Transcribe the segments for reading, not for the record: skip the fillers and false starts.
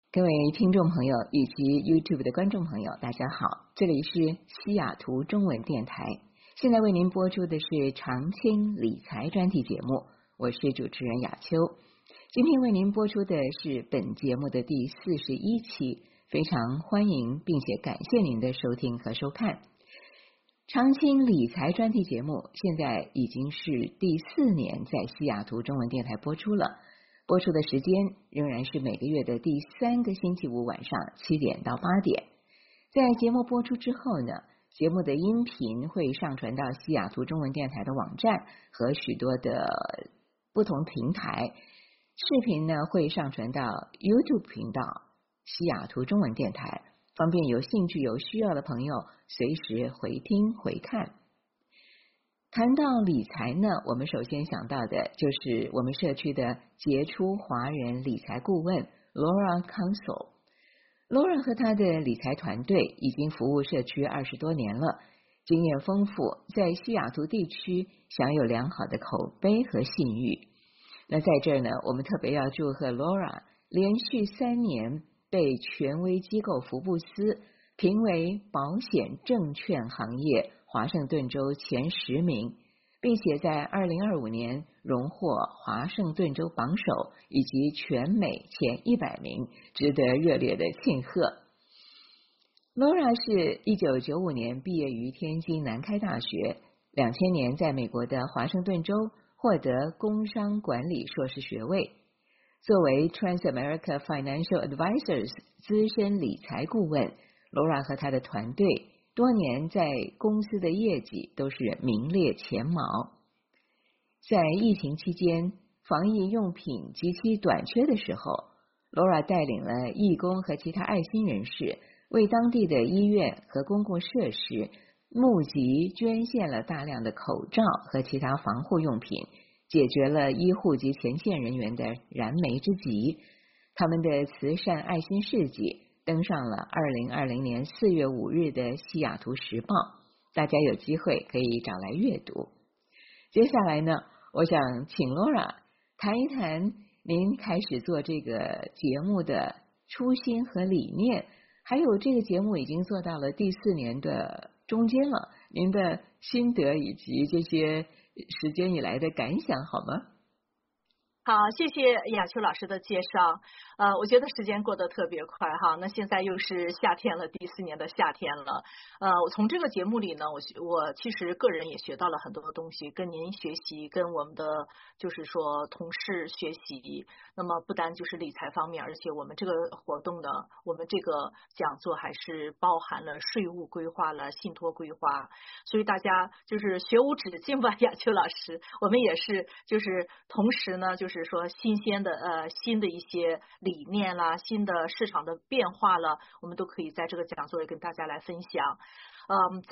各位听众朋友以及 YouTube 的观众朋友，大家好，这里是西雅图中文电台，现在为您播出的是长青理财专题节目，我是主持人雅秋。今天为您播出的是本节目的第41期，非常欢迎并且感谢您的收听和收看。长青理财专题节目现在已经是第4年在西雅图中文电台播出了，播出的时间仍然是每个月的第3个星期五晚上7点到8点。在节目播出之后呢，节目的音频会上传到西雅图中文电台的网站和许多的不同平台，视频呢会上传到 YouTube 频道西雅图中文电台，方便有兴趣有需要的朋友随时回听回看。谈到理财呢，我们首先想到的就是我们社区的杰出华人理财顾问 Laura Council。Laura 和她的理财团队已经服务社区20多年了，经验丰富，在西雅图地区享有良好的口碑和信誉。那在这儿呢，我们特别要祝贺 Laura 连续3年被权威机构福布斯评为保险证券行业华盛顿州前10名，并且在2025年荣获华盛顿州榜首以及全美前100名，值得热烈的庆贺。Laura 是1995年毕业于天津南开大学，2000年在美国的华盛顿州获得工商管理硕士学位。作为 Transamerica Financial Advisors 资深理财顾问，Laura 和她的团队多年在公司的业绩都是名列前茅。在疫情期间，防疫用品极其短缺的时候， Laura 带领了义工和其他爱心人士，为当地的医院和公共设施募集捐献了大量的口罩和其他防护用品，解决了医护及前线人员的燃眉之急。他们的慈善爱心事迹登上了2020年4月5日的西雅图时报，大家有机会可以找来阅读。接下来呢，我想请 Laura 谈一谈您开始做这个节目的初心和理念，还有这个节目已经做到了第4年的中间了，您的心得以及这些时间以来的感想好吗？ 好，谢谢雅秋老师的介绍。我觉得时间过得特别快哈。那现在又是夏天了，第4年的夏天了。我从这个节目里呢，我其实个人也学到了很多东西，跟您学习，跟我们的就是说同事学习。那么不单就是理财方面，而且我们这个活动呢，我们这个讲座还是包含了税务规划了、信托规划，所以大家就是学无止境吧，雅秋老师。我们也是就是同时呢，就是说新的一些理念啦，新的市场的变化了，我们都可以在这个讲座里跟大家来分享。在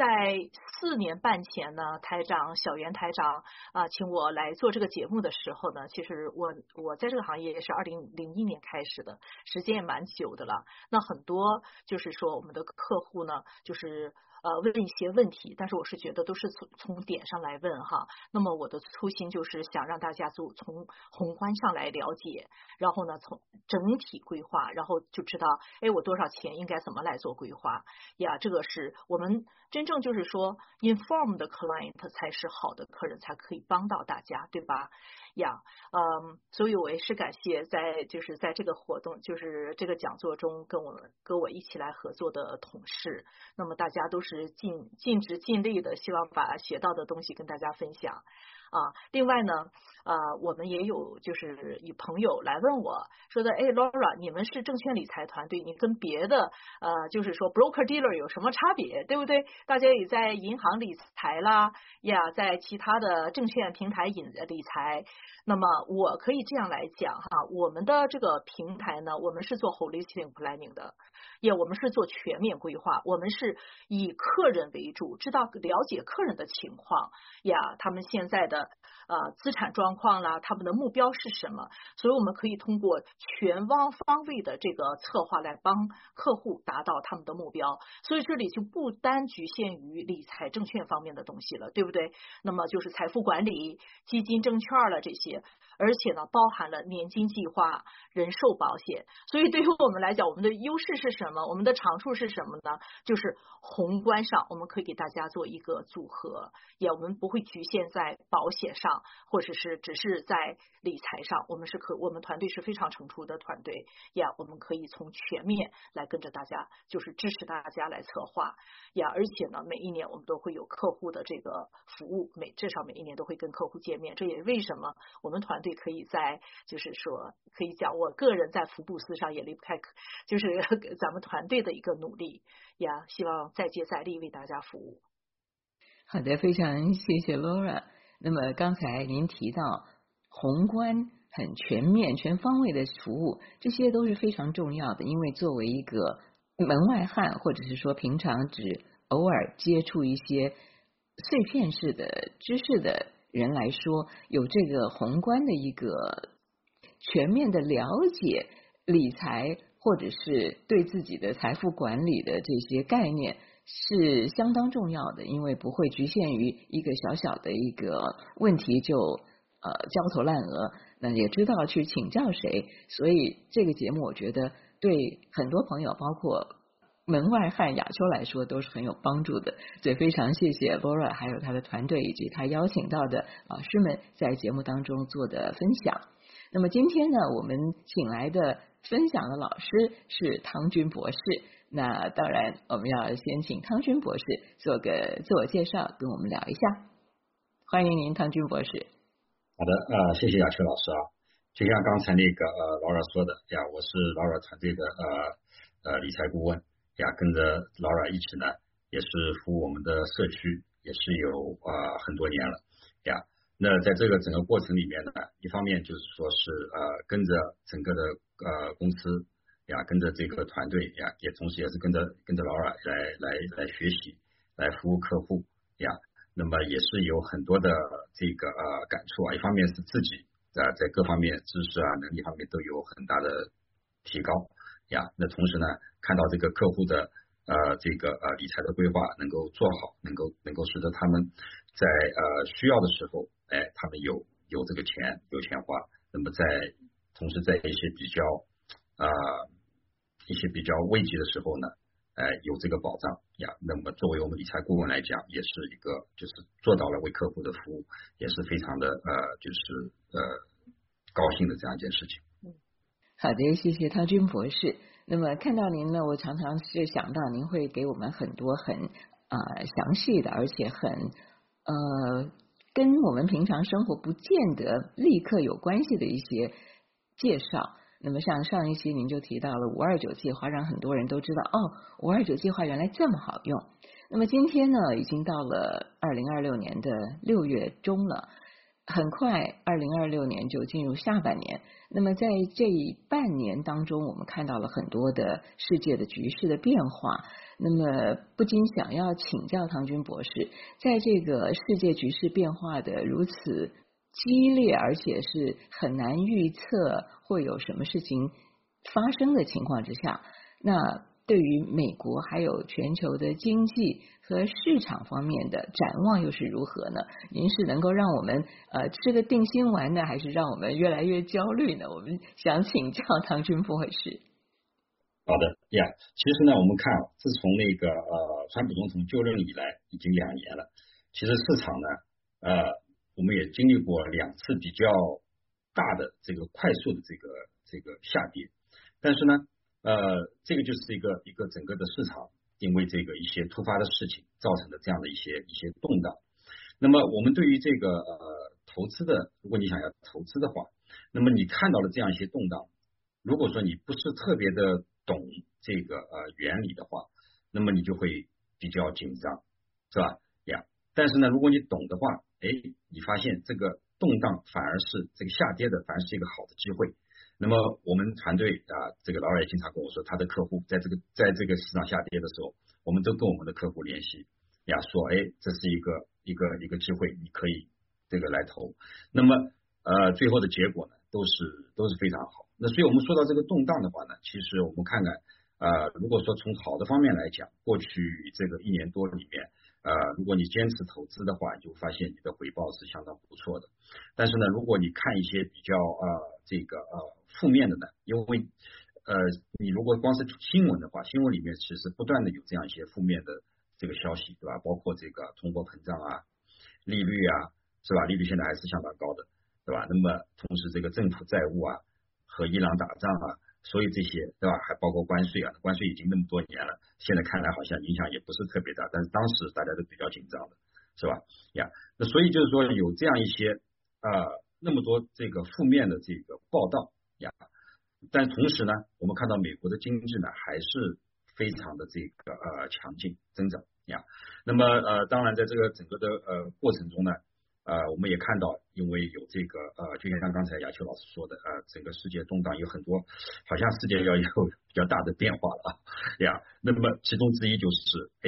4年半前呢，小袁台长请我来做这个节目的时候呢，其实我在这个行业也是2001年开始的，时间也蛮久的了。那很多就是说我们的客户呢，就是问一些问题，但是我是觉得都是从点上来问哈。那么我的初心就是想让大家从宏观上来了解，然后呢从整体规划，然后就知道我多少钱应该怎么来做规划呀。这个是我们真正就是说 inform 的 client 才是好的客人，才可以帮到大家，对吧呀？所以我也是感谢在这个活动，就是这个讲座中跟我一起来合作的同事。那么大家都是尽职尽力的，希望把学到的东西跟大家分享另外呢我们也有就是有朋友来问我说的Laura 你们是证券理财团队，你跟别的就是说 broker dealer 有什么差别，对不对？大家也在银行理财啦呀，在其他的证券平台理财。那么我可以这样来讲哈，我们的这个平台呢，我们是做 holistic planning 的，我们是做全面规划，我们是以客人为主，了解客人的情况呀，他们现在的的资产状况啦，他们的目标是什么，所以我们可以通过全方位的这个策划来帮客户达到他们的目标。所以这里就不单局限于理财证券方面的东西了，对不对？那么就是财富管理、基金、证券了这些，而且呢包含了年金计划、人寿保险。所以对于我们来讲，我们的优势是什么？我们的长处是什么呢？就是宏观上我们可以给大家做一个组合，也我们不会局限在保险上，或者是只是在理财上，我们团队是非常成熟的团队呀，我们可以从全面来跟着大家，就是支持大家来策划呀，而且呢，每一年我们都会有客户的这个服务，至少每一年都会跟客户见面。这也为什么我们团队可以就是说可以讲，我个人在福布斯上也离不开，就是咱们团队的一个努力呀，希望再接再厉为大家服务。 好的，非常谢谢 Laura。那么刚才您提到宏观很全面全方位的服务，这些都是非常重要的，因为作为一个门外汉，或者是说平常只偶尔接触一些碎片式的知识的人来说，有这个宏观的一个全面的了解理财或者是对自己的财富管理的这些概念是相当重要的，因为不会局限于一个小小的一个问题就焦头烂额，那也知道去请教谁，所以这个节目我觉得对很多朋友包括门外汉雅秋来说都是很有帮助的，所以非常谢谢 Laura 还有他的团队以及他邀请到的老师们在节目当中做的分享。那么今天呢，我们请来的分享的老师是汤君博士，那当然我们要先请汤君博士做个自我介绍，跟我们聊一下。欢迎您，汤君博士。 好的，谢谢雅秋老师啊。就像刚才那个Laura 说的呀，我是 Laura 团队的理财顾问呀，跟着 Laura 一起呢，也是服务我们的社区，也是有很多年了呀。那在这个整个过程里面呢，一方面就是说是跟着整个的公司呀，跟着这个团队呀，也同时也是跟着 Laura 来学习，来服务客户呀。那么也是有很多的这个感触啊，一方面是自己在各方面知识啊能力方面都有很大的提高呀，那同时呢看到这个客户的这个理财的规划能够做好，能够使得他们在需要的时候，他们有这个钱有钱花，那么同时在一些比较危急的时候呢，有这个保障呀。那么作为我们理财顾问来讲，也是一个就是做到了为客户的服务，也是非常的就是高兴的这样一件事情。 好的，谢谢汤君博士。那么看到您呢，我常常是想到您会给我们很多很详细的，而且很跟我们平常生活不见得立刻有关系的一些介绍。那么像上一期您就提到了529计划，让很多人都知道529计划原来这么好用。那么今天呢，已经到了2026年的6月中了，很快2026年就进入下半年。那么在这半年当中，我们看到了很多的世界的局势的变化，那么不禁想要请教汤君博士，在这个世界局势变化的如此激烈，而且是很难预测会有什么事情发生的情况之下，那对于美国还有全球的经济和市场方面的展望又是如何呢？您是能够让我们吃个定心丸呢，还是让我们越来越焦虑呢？我们想请教汤君博士。 好的呀，其实呢，我们看自从那个川普总统就任以来已经2年了，其实市场呢我们也经历过2次比较大的这个快速的这个下跌，但是呢这个就是一个整个的市场因为这个一些突发的事情造成的这样的一些动荡。那么我们对于这个投资的，如果你想要投资的话，那么你看到了这样一些动荡，如果说你不是特别的懂这个原理的话，那么你就会比较紧张，是吧呀？但是呢，如果你懂的话，你发现这个动荡反而是这个下跌的，反而是一个好的机会。那么我们团队这个老二也经常跟我说，他的客户在这个市场下跌的时候，我们都跟我们的客户联系呀，说这是一个机会，你可以这个来投，那么最后的结果呢都是非常好。那所以我们说到这个动荡的话呢，其实我们看看如果说从好的方面来讲，过去这个1年多里面如果你坚持投资的话，你就发现你的回报是相当不错的。但是呢，如果你看一些比较这个负面的呢，因为你如果光是新闻的话，新闻里面其实不断的有这样一些负面的这个消息，对吧？包括这个通货膨胀啊、利率啊，是吧？利率现在还是相当高的，对吧？那么同时这个政府债务啊和伊朗打仗啊，所以这些，对吧？还包括关税啊，关税已经那么多年了，现在看来好像影响也不是特别大，但是当时大家都比较紧张的，是吧？呀，那所以就是说有这样一些那么多这个负面的这个报道呀。但同时呢，我们看到美国的经济呢还是非常的这个强劲增长呀。那么当然在这个整个的过程中呢，我们也看到，因为有这个就像刚才亚秋老师说的整个世界动荡，有很多好像世界要有比较大的变化了呀。那么其中之一就是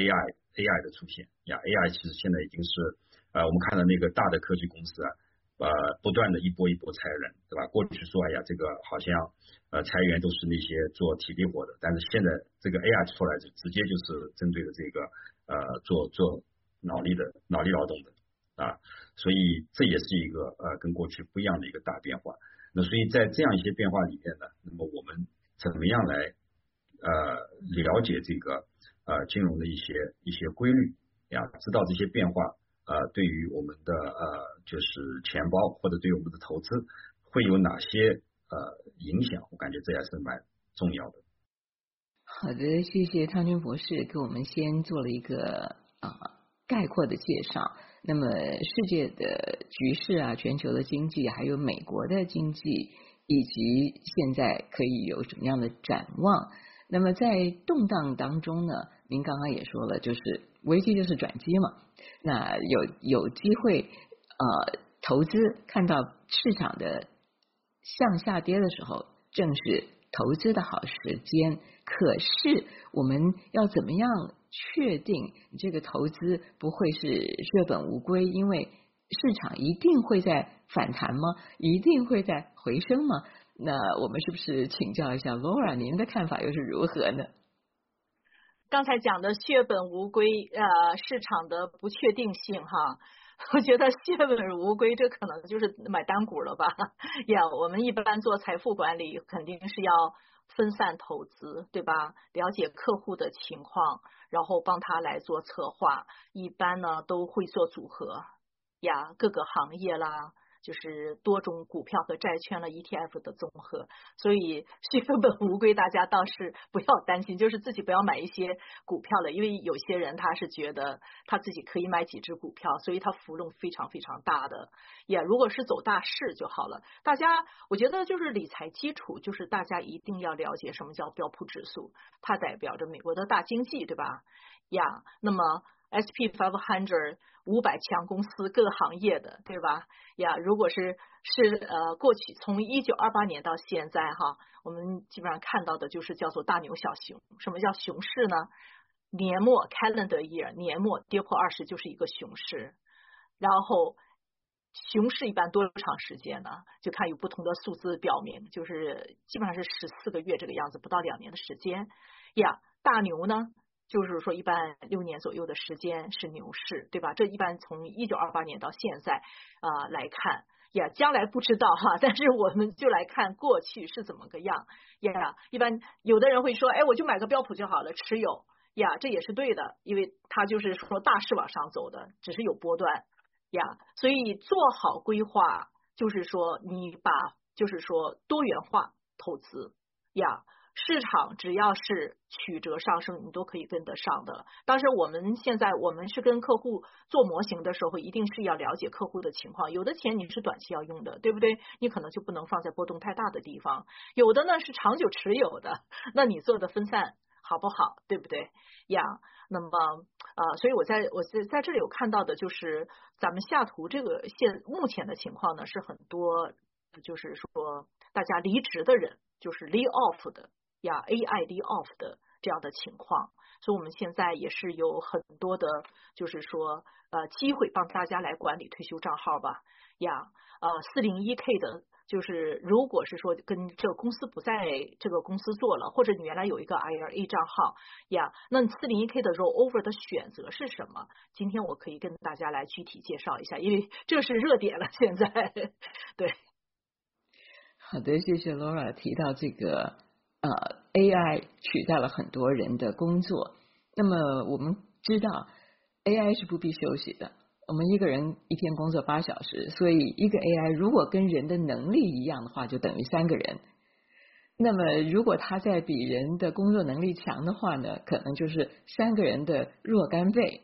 AI 的出现呀。AI 其实现在已经是我们看到那个大的科技公司不断的一波一波裁人，对吧？过去说这个好像裁员都是那些做体力活的，但是现在这个 AI 出来就直接就是针对的这个做脑力劳动的所以这也是一个跟过去不一样的一个大变化。那所以在这样一些变化里面呢，那么我们怎么样来了解这个金融的一些规律呀，知道这些变化对于我们的就是钱包或者对我们的投资会有哪些影响，我感觉这也是蛮重要的。 好的，谢谢汤军博士给我们先做了一个概括的介绍。那么世界的局势啊，全球的经济，还有美国的经济，以及现在可以有什么样的展望？那么在动荡当中呢，您刚刚也说了，就是危机就是转机嘛。那有机会投资看到市场的向下跌的时候，正是投资的好时间。可是我们要怎么样确定这个投资不会是血本无归？因为市场一定会在反弹吗？一定会在回升吗？那我们是不是请教一下 Laura， 您的看法又是如何呢？ 刚才讲的血本无归，市场的不确定性哈，我觉得血本无归，这可能就是买单股了吧？我们一般做财富管理，肯定是要分散投资，对吧？了解客户的情况，然后帮他来做策划，一般呢都会做组合各个行业啦。就是多种股票和债券了 ETF 的综合，所以血本无归大家倒是不要担心，就是自己不要买一些股票了，因为有些人他是觉得他自己可以买几只股票，所以他浮动非常非常大的。如果是走大势就好了。大家我觉得就是理财基础，就是大家一定要了解什么叫标普指数，它代表着美国的大经济，对吧？那么SP 500 500强公司各行业的，对吧？如果是过去从1928年到现在哈，我们基本上看到的就是叫做大牛小熊。什么叫熊市呢？年末 calendar year 年末跌破20就是一个熊市，然后熊市一般多长时间呢？就看有不同的数字表明，就是基本上是14个月这个样子，不到2年的时间。大牛呢？就是说一般6年左右的时间是牛市，对吧？这一般从1928年到现在来看将来不知道哈，但是我们就来看过去是怎么个样一般有的人会说，我就买个标普就好了，持有这也是对的，因为它就是说大势往上走的，只是有波段所以做好规划，就是说你把就是说多元化投资市场只要是曲折上升，你都可以跟得上的。当时现在我们是跟客户做模型的时候，一定是要了解客户的情况。有的钱你是短期要用的，对不对？你可能就不能放在波动太大的地方。有的呢是长久持有的，那你做的分散好不好？对不对那么所以我在这里有看到的就是咱们下图这个目前的情况呢，是很多就是说大家离职的人，就是 lay off 的AI lay off 的这样的情况。所以我们现在也是有很多的，就是说机会帮大家来管理退休账号吧401k 的，就是如果是说跟这个公司不在这个公司做了，或者你原来有一个 IRA 账号那401k 的 rollover 的选择是什么？今天我可以跟大家来具体介绍一下，因为这是热点了现在。对， 好的，谢谢 Laura 提到这个AI 取代了很多人的工作。那么我们知道 AI 是不必休息的，我们一个人一天工作8小时，所以一个 AI 如果跟人的能力一样的话，就等于3个人。那么如果他在比人的工作能力强的话呢，可能就是3个人的若干倍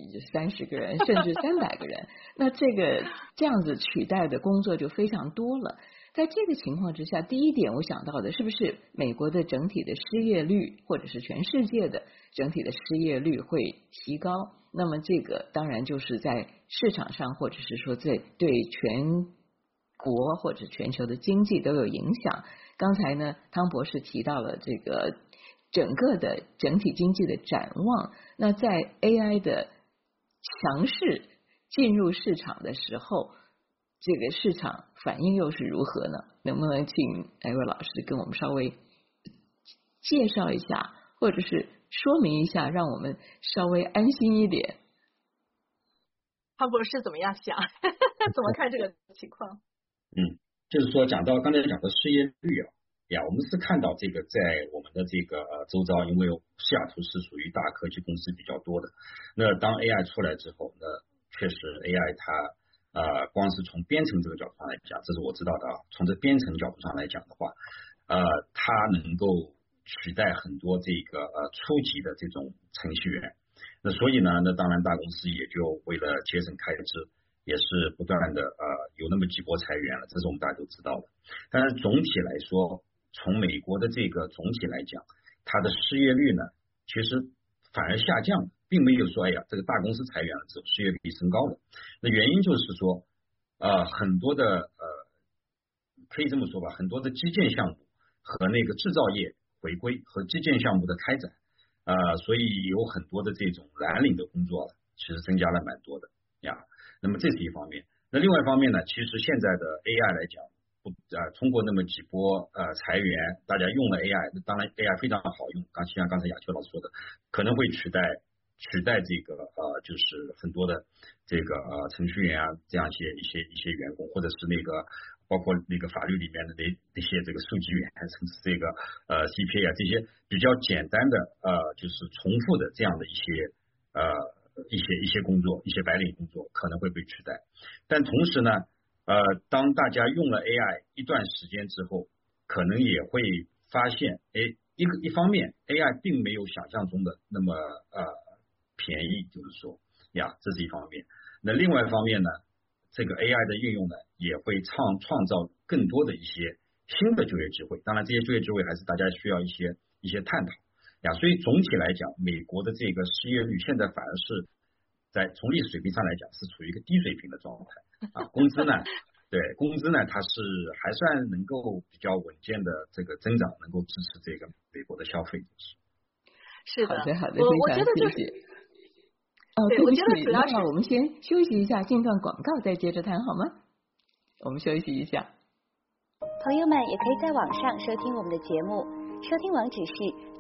，30个人甚至300个人。那这样子取代的工作就非常多了。在这个情况之下，第一点我想到的是不是美国的整体的失业率，或者是全世界的整体的失业率会提高？那么这个当然就是在市场上，或者是说对全国或者全球的经济都有影响。刚才呢，汤博士提到了这个整个的整体经济的展望。那在 AI 的强势进入市场的时候，这个市场反应又是如何呢？能不能请Eric老师跟我们稍微介绍一下，或者是说明一下，让我们稍微安心一点？ 汤博士怎么样想？怎么看这个情况？ 就是说刚才讲的失业率我们是看到这个在我们的这个周遭，因为西雅图是属于大科技公司比较多的。那当 AI 出来之后，那确实 AI 它光是从编程这个角度上来讲，这是我知道的从这编程角度上来讲的话，它能够取代很多这个初级的这种程序员。那所以呢，那当然大公司也就为了节省开支，也是不断的有那么几波裁员了，这是我们大家都知道的。但是总体来说，从美国的这个总体来讲，它的失业率呢，其实反而下降，并没有说这个大公司裁员了之后失业率升高了。那原因就是说很多的可以这么说吧，很多的基建项目和那个制造业回归和基建项目的开展所以有很多的这种蓝领的工作其实增加了蛮多的那么这是一方面。那另外一方面呢，其实现在的 AI 来讲通过那么几波裁员，大家用了 AI， 那当然 AI 非常好用，像刚才亚秋老师说的，可能会取代这个就是很多的这个程序员这样一些员工，或者是那个包括那个法律里面的那些这个数据员，甚至这个CPA 这些比较简单的就是重复的这样的一些工作，一些白领工作可能会被取代。但同时呢当大家用了 AI 一段时间之后，可能也会发现一方面 AI 并没有想象中的那么便宜，就是说这是一方面。那另外一方面呢，这个 AI 的运用呢，也会创造更多的一些新的就业机会。当然这些就业机会还是大家需要一些探讨所以总体来讲，美国的这个失业率现在反而是从历史水平上来讲是处于一个低水平的状态工资呢它是还算能够比较稳健的这个增长，能够支持这个美国的消费。 是的， 好的， 我觉得就是对不起， 我觉得主要是我们先休息一下，进段广告再接着谈好吗？我们休息一下。 朋友们也可以在网上收听我们的节目，收听网址是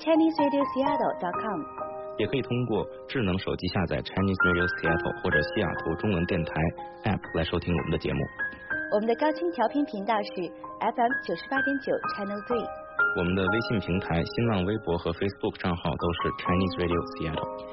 ChineseRadioSeattle.com， 也可以通过智能手机下载 Chinese Radio Seattle 或者西雅图中文电台 App 来收听我们的节目。 我们的高清调频频道是 FM 98.9 Channel 3。 我们的微信平台、新浪微博和 Facebook 账号都是 Chinese Radio Seattle。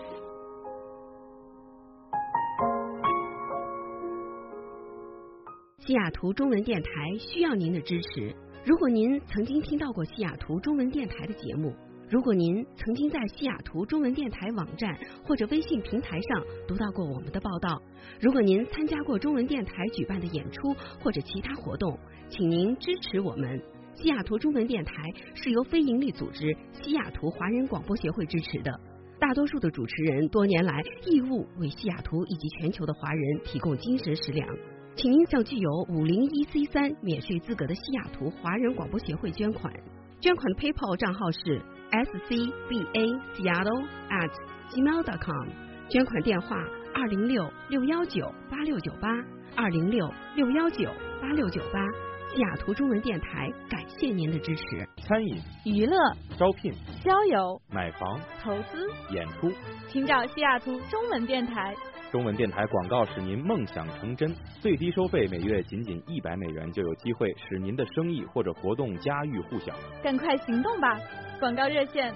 西雅图中文电台需要您的支持。如果您曾经听到过西雅图中文电台的节目，如果您曾经在西雅图中文电台网站或者微信平台上读到过我们的报道，如果您参加过中文电台举办的演出或者其他活动，请您支持我们。西雅图中文电台是由非营利组织西雅图华人广播协会支持的，大多数的主持人多年来义务为西雅图以及全球的华人提供精神食粮。请您向具有501C3免税资格的西雅图华人广播协会捐款。捐款的 PayPal 账号是 scbaseattle@gmail.com， 捐款电话206-619-8698，206-619-8698。西雅图中文电台感谢您的支持。 餐饮、 娱乐、 招聘、 交友、 买房、 投资、 演出， 请找西雅图中文电台。 中文电台广告使您梦想成真，最低收费每月仅100美元，就有机会使您的生意或者活动家喻户晓。 赶快行动吧！广告热线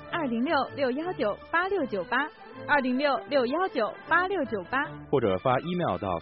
206-619-8698，206-619-8698， 或者发 email 到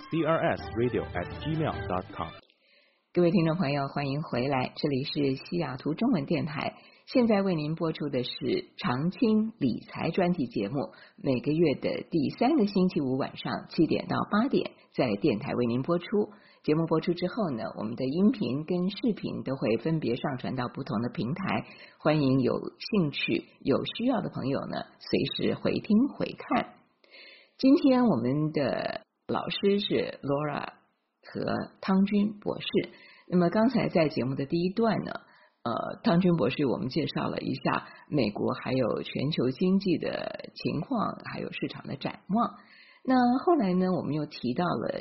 crsradio@gmail.com。 各位听众朋友，欢迎回来，这里是西雅图中文电台，现在为您播出的是常青理财专题节目，每个月的第3个星期五晚上7点到8点在电台为您播出。节目播出之后呢，我们的音频跟视频都会分别上传到不同的平台，欢迎有兴趣有需要的朋友呢随时回听回看。今天我们的老师是 Laura 和汤君博士。那么刚才在节目的第一段呢，汤君博士我们介绍了一下美国还有全球经济的情况，还有市场的展望。那后来呢，我们又提到了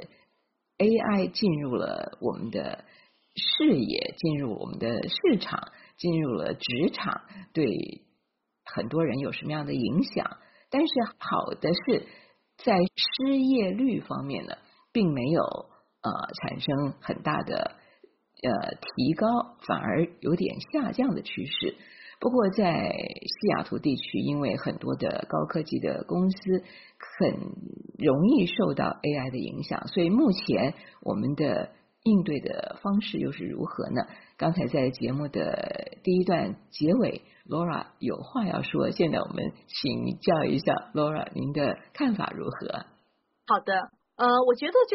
AI 进入了我们的视野，进入我们的市场，进入了职场，对很多人有什么样的影响。但是好的是在失业率方面呢，并没有产生很大的提高，反而有点下降的趋势。不过在西雅图地区，因为很多的高科技的公司很容易受到 AI 的影响，所以目前我们的应对的方式又是如何呢？刚才在节目的第一段结尾 Laura 有话要说，现在我们请教一下 Laura 您的看法如何？ 好的。我觉得就是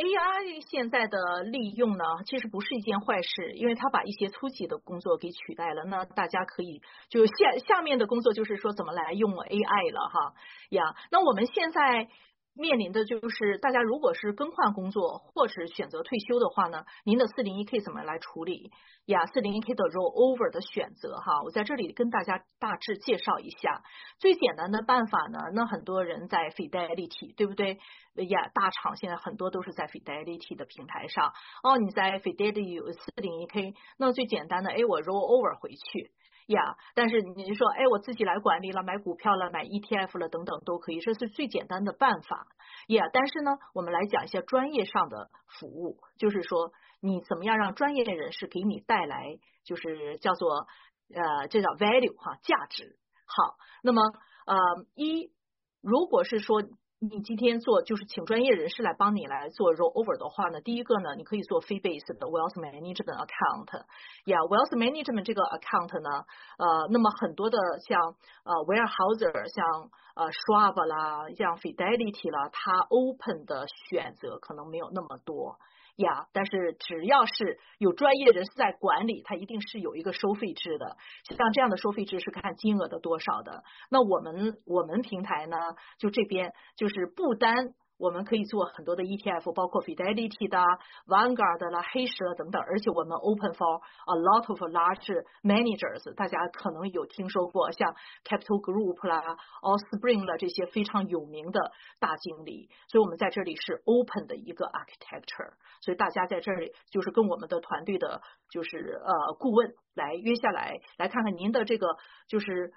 AI 现在的利用呢，其实不是一件坏事，因为它把一些初级的工作给取代了。那大家可以就下面的工作就是说怎么来用 AI 了哈呀。那我们现在面临的就是大家如果是更换工作或者选择退休的话呢，您的 401k 怎么来处理呀？ 401k 的 rollover 的选择哈，我在这里跟大家大致介绍一下。最简单的办法呢，那很多人在 Fidelity 对不对呀？大厂现在很多都是在 Fidelity 的平台上你在 Fidelity 有 401k， 那最简单的我 rollover 回去呀，但是你说我自己来管理了，买股票了，买 ETF 了等等都可以，这是最简单的办法呀。但是呢，我们来讲一些专业上的服务，就是说你怎么样让专业人士给你带来就是叫做这叫 value 哈，价值。好，那么如果是说你今天做就是请专业人士来帮你来做 rollover 的话呢，第一个呢，你可以做 fee-based 的 wealth management account 呀 wealth management 这个 account 呢那么很多的像Weyerhaeuser 像Schwab 啦，像 Fidelity 啦，它 open 的选择可能没有那么多呀，但是只要是有专业人士在管理，它一定是有一个收费制的，像这样的收费制是看金额的多少的。那我们平台呢，就这边就是不单我们可以做很多的 ETF， 包括 Fidelity 的 Vanguard 啦、黑石啦等等，而且我们 open for a lot of large managers， 大家可能有听说过像 Capital Group 啦、Allspring 啦这些非常有名的大经理，所以我们在这里是 open 的一个 architecture， 所以大家在这里就是跟我们的团队的就是顾问来约下来看看您的这个就是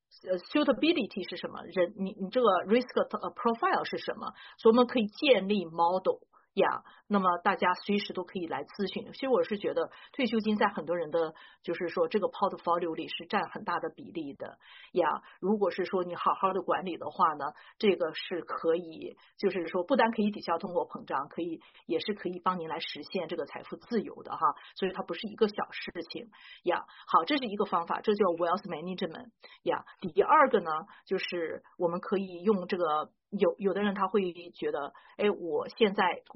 suitability 是什么？你这个 risk profile 是什么？所以我们可以建立 model 呀。那么大家随时都可以来咨询。其实我是觉得退休金在很多人的就是说这个 portfolio 里是占很大的比例的呀。如果是说你好好的管理的话呢，这个是可以就是说不但可以抵消通货膨胀，也是可以帮您来实现这个财富自由的哈。所以它不是一个小事情呀。好，这是一个方法，这叫 wealth management 呀。第二个呢，就是我们可以用这个有的人他会觉得我现在公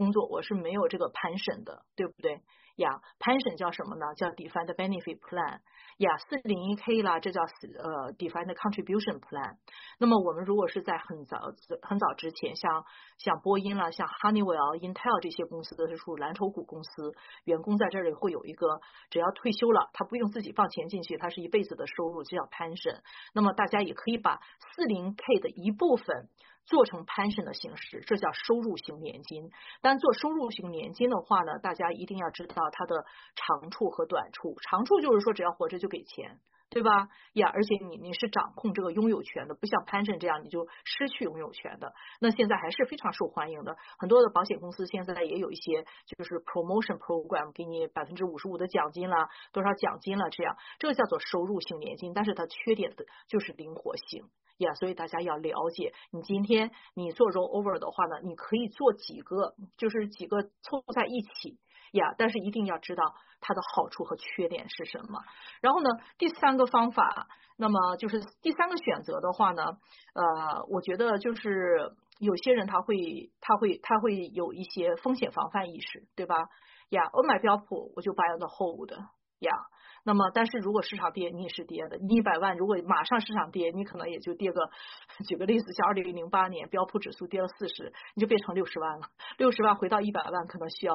工作我是没有这个 pension 的，对不对呀？pension 叫什么呢？叫 defined benefit plan 呀，401k 啦，这叫defined contribution plan。那么我们如果是在很早之前，像波音啦、像 Honeywell、Intel 这些公司的是属于蓝筹股公司，员工在这里会有一个，只要退休了，他不用自己放钱进去，他是一辈子的收入，这叫 pension。那么大家也可以把 401k 的一部分做成 pension 的形式，这叫收入型年金。但做收入型年金的话呢，大家一定要知道它的长处和短处。长处就是说只要活着就给钱，对吧？呀，而且你是掌控这个拥有权的，不像 pension 这样你就失去拥有权的。那现在还是非常受欢迎的，很多的保险公司现在也有一些就是 promotion program， 给你55%的奖金啦，多少奖金了，这样这个叫做收入型年金，但是它缺点的就是灵活性。呀，所以大家要了解，你今天你做 roll over 的话呢，你可以做几个，就是几个凑在一起呀，但是一定要知道它的好处和缺点是什么。然后呢，第三个方法，那么就是第三个选择的话呢，我觉得就是有些人他会有一些风险防范意识，对吧？呀，我买标普我就 buy on the hold 呀。那么，但是如果市场跌，你也是跌的。你100万，如果马上市场跌，你可能也就跌个，举个例子，像2008年标普指数跌了40，你就变成60万了。60万回到100万，可能需要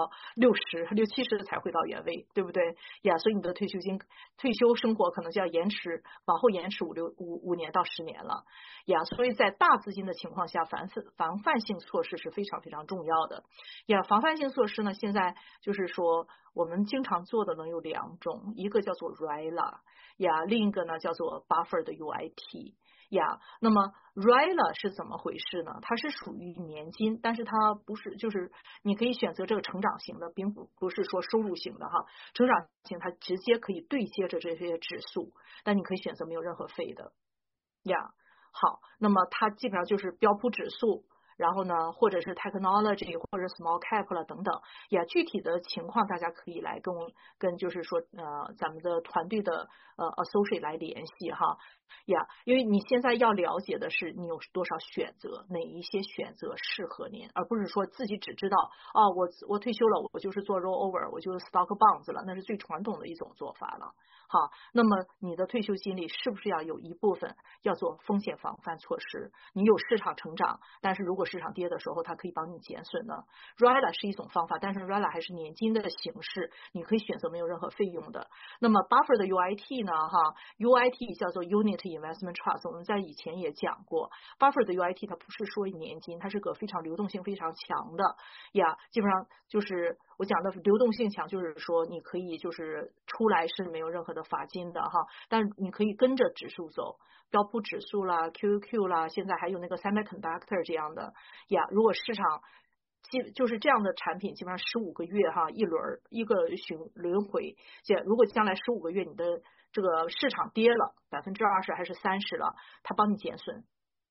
60、70才回到原位，对不对呀？所以你的退休生活可能就要往后延迟5年到10年了呀。所以在大资金的情况下，防范性措施是非常非常重要的呀。防范性措施呢，现在就是说我们经常做的呢有2种，一个叫做 RILA 呀，另一个呢叫做 Buffer 的 UIT 呀。那么 RILA 是怎么回事呢？它是属于年金，但是它不是，就是你可以选择这个成长型的，并不是说收入型的哈。成长型它直接可以对接着这些指数，但你可以选择没有任何费的呀。好，那么它基本上就是标普指数。然后呢，或者是 technology 或者 small cap 了等等，也具体的情况大家可以来跟就是说咱们的团队的associate 来联系哈呀，因为你现在要了解的是你有多少选择，哪一些选择适合您，而不是说自己只知道我退休了，我就是做 roll over， 我就是 stock bonds 了，那是最传统的一种做法了。好，那么你的退休金里是不是要有一部分要做风险防范措施？你有市场成长，但是如果市场跌的时候，它可以帮你减损的。RILA 是一种方法，但是 RILA 还是年金的形式，你可以选择没有任何费用的。那么 Buffer 的 UIT 呢？UIT 叫做 Unit Investment Trust， 我们在以前也讲过。Buffer 的 UIT 它不是说年金，它是个非常流动性非常强的呀，基本上就是我讲的流动性强，就是说你可以就是出来是没有任何的罚金的哈，但你可以跟着指数走，标普指数啦、QQQ 啦，现在还有那个 semiconductor 这样的呀。如果市场就是这样的产品，基本上15个月哈一个轮回，如果将来15个月你的这个市场跌了20%还是30%了，它帮你减损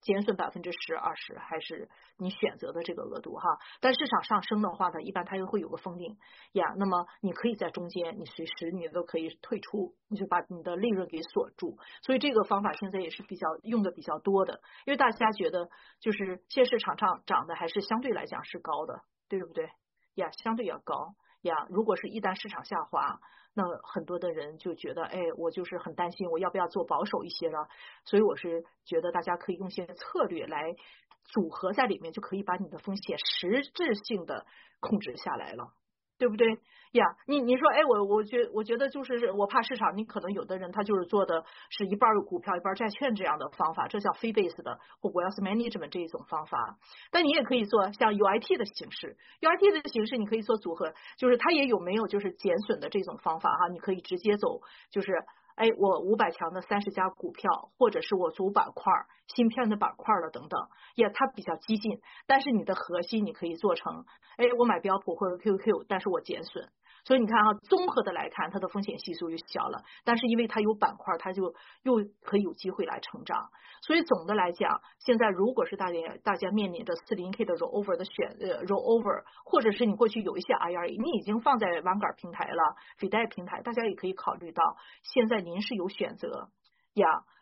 10%、20%，还是你选择的这个额度哈。但市场上升的话呢，一般它又会有个封顶呀。那么你可以在中间，你随时你都可以退出，你就把你的利润给锁住。所以这个方法现在也是用的比较多的，因为大家觉得就是现市场上涨的还是相对来讲是高的，对不对呀？相对要高呀。如果是一旦市场下滑，那很多的人就觉得，我就是很担心，我要不要做保守一些了？所以我是觉得大家可以用些策略来组合在里面，就可以把你的风险实质性的控制下来了，对不对呀？你说，我觉得就是我怕市场，你可能有的人他就是做的是一半股票一半债券这样的方法，这叫 fee base 的或 wealth management 这一种方法。但你也可以做像 UIT 的形式 ，UIT 的形式你可以做组合，就是它也有没有就是减损的这种方法哈，你可以直接走就是。我500强的30家股票，或者是我组板块、芯片的板块了等等，它比较激进，但是你的核心你可以做成，我买标普或者 QQ， 但是我减损。所以你看综合的来看，它的风险系数就小了，但是因为它有板块，它就又可以有机会来成长。所以总的来讲，现在如果是大家面临着 401k 的 rollover 的rollover， 或者是你过去有一些 IRA， 你已经放在Vanguard 平台了、FIDE 平台，大家也可以考虑到，现在您是有选择呀。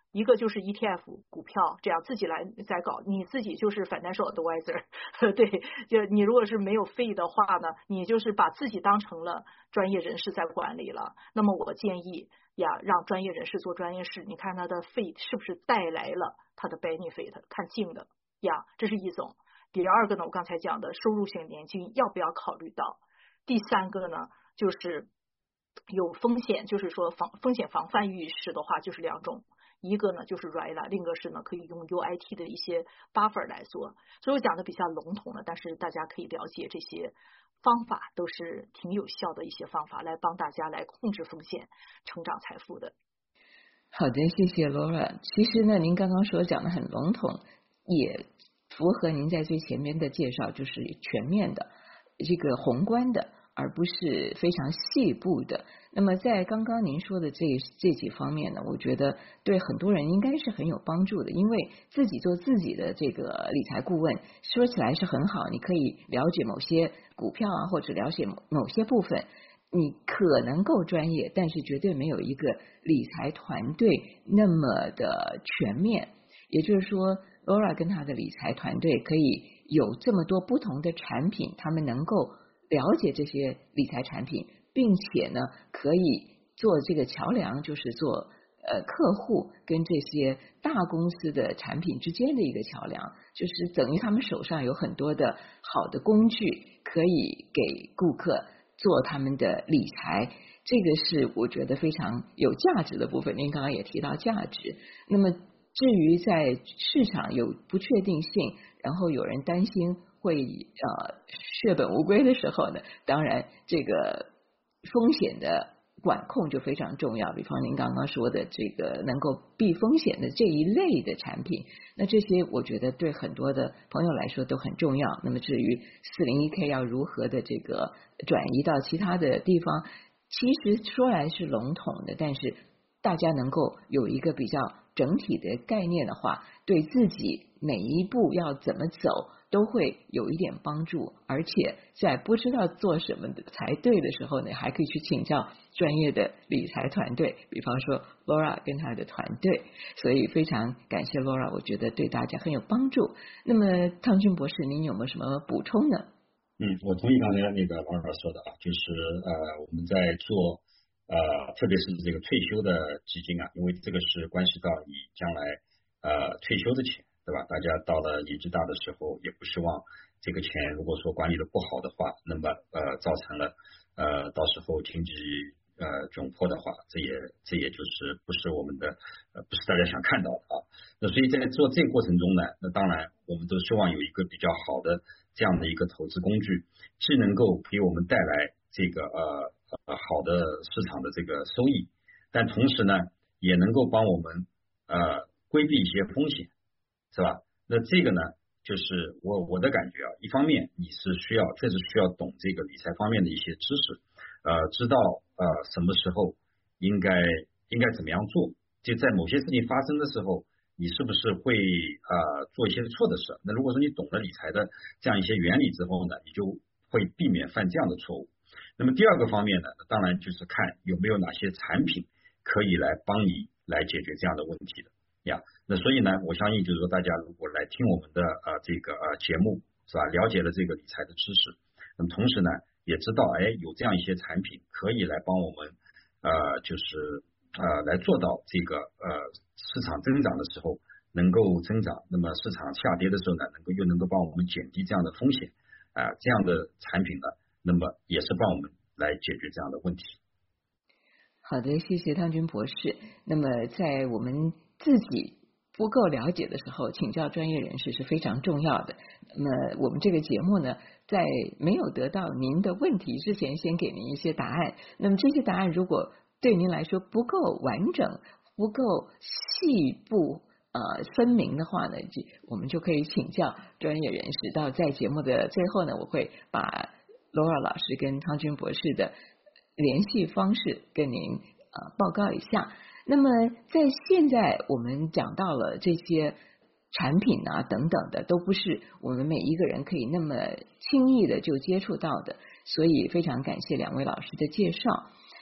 一个就是 ETF 股票，这样自己来再搞，你自己就是 financial advisor 对，就你如果是没有 fee 的话呢，你就是把自己当成了专业人士在管理了。那么我建议呀，让专业人士做专业事，你看他的 fee 是不是带来了他的 benefit， 看净的呀，这是一种。第二个呢，我刚才讲的收入型年金要不要考虑到？第三个呢，就是有风险，就是说风险防范意识的话，就是两种。一个呢就是 RILA， 另一个是呢可以用 UIT 的一些 buffer 来做，所以我讲的比较笼统了，但是大家可以了解这些方法都是挺有效的一些方法，来帮大家来控制风险、成长财富的。 好的，谢谢 Laura。其实呢，您刚刚说讲的很笼统，也符合您在最前面的介绍，就是全面的、这个宏观的，而不是非常细部的。那么在刚刚您说的这几方面呢，我觉得对很多人应该是很有帮助的，因为自己做自己的这个理财顾问，说起来是很好，你可以了解某些股票啊，或者了解某些部分，你可能够专业，但是绝对没有一个理财团队那么的全面。也就是说 Laura 跟她的理财团队可以有这么多不同的产品，他们能够了解这些理财产品，并且呢可以做这个桥梁，就是做客户跟这些大公司的产品之间的一个桥梁，就是等于他们手上有很多的好的工具可以给顾客做他们的理财，这个是我觉得非常有价值的部分。您刚刚也提到价值，那么至于在市场有不确定性，然后有人担心会血本无归的时候呢，当然这个风险的管控就非常重要。比方您刚刚说的这个能够避风险的这一类的产品，那这些我觉得对很多的朋友来说都很重要。那么至于 401k 要如何的这个转移到其他的地方，其实说来是笼统的，但是大家能够有一个比较整体的概念的话，对自己每一步要怎么走都会有一点帮助，而且在不知道做什么才对的时候呢，还可以去请教专业的理财团队，比方说 Laura 跟她的团队。所以非常感谢 Laura， 我觉得对大家很有帮助。那么汤君博士，您有没有什么补充呢？ 我同意刚才那个Laura说的啊，就是我们在做特别是这个退休的基金啊，因为这个是关系到你将来退休的钱，对吧？大家到了年纪大的时候，也不希望这个钱如果说管理的不好的话，那么造成了到时候经济窘迫的话，这也就是不是我们的不是大家想看到的啊。那所以在做这个过程中呢，那当然我们都希望有一个比较好的这样的一个投资工具，既能够给我们带来这个好的市场的这个收益，但同时呢也能够帮我们规避一些风险，是吧？那这个呢就是我的感觉啊，一方面你是确实需要懂这个理财方面的一些知识，知道什么时候应该怎么样做，就在某些事情发生的时候，你是不是会做一些错的事？那如果说你懂了理财的这样一些原理之后呢，你就会避免犯这样的错误。那么第二个方面呢，当然就是看有没有哪些产品可以来帮你来解决这样的问题的呀。那所以呢，我相信就是说大家如果来听我们的这个节目，是吧？了解了这个理财的知识，那么同时呢也知道有这样一些产品可以来帮我们就是来做到这个市场增长的时候能够增长，那么市场下跌的时候呢又能够帮我们减低这样的风险这样的产品呢，那么也是帮我们来解决这样的问题。 好的，谢谢汤君博士。那么在我们自己不够了解的时候，请教专业人士是非常重要的。那么我们这个节目呢，在没有得到您的问题之前，先给您一些答案。那么这些答案如果对您来说不够完整、不够细部分明的话呢，我们就可以请教专业人士。到在节目的最后呢，我会把 Laura 老师跟汤君博士的联系方式跟您报告一下。那么在现在我们讲到了这些产品啊等等的，都不是我们每一个人可以那么轻易的就接触到的，所以非常感谢两位老师的介绍。